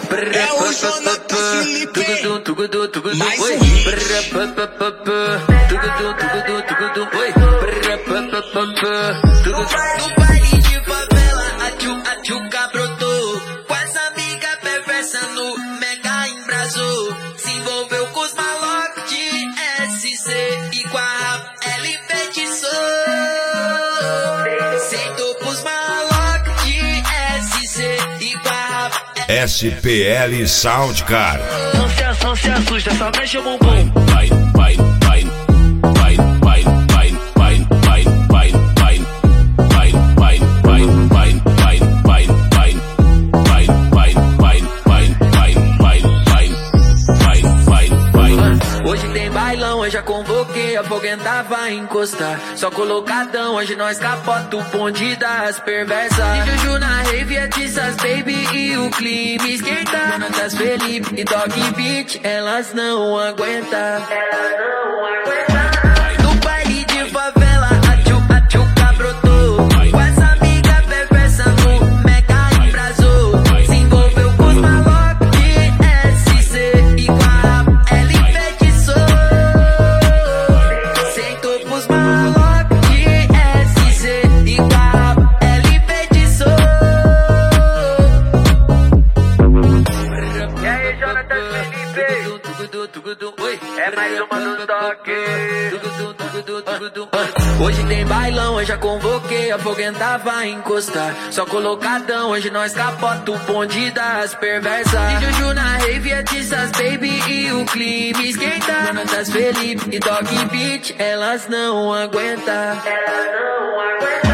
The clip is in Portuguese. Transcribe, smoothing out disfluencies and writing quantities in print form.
É o Jonathan Felipe. Mais um no baile de favela, a tchuca brotou. Com essa amiga perversa no mega embrasou. Se envolveu com os malocos de SC e com a ela enfeitiçou. Sentou pros malocos de SC e com a SPL Sound, cara. Não se assusta, só mexe o bumbum. Hoje tem bailão, eu já convoquei, a foguenta vai encostar. Só colocadão, hoje nós capota o bonde das perversas. E Juju na rave, é Tissas Baby e o clima esquenta. Jonatas Felipe e Dog Beat, elas não aguentam. No baile de favela, a tchuca brotou. Com essa amiga perversa no mega embrasou. Se envolveu com os malocos de SC e com a ela enfeitiçou. Sentou pros malocos de SC e com a ela enfeitiçou. E aí, Jonathan Felipe? É mais uma do toque. Hoje tem bailão, eu já convoquei, a foguenta vai encostar. Só colocadão, hoje nós capota o bonde das perversas. E Juju na rave, é Tissas Baby e o clima esquenta. Jonatas Felipe e Dog Beat, elas não aguentam.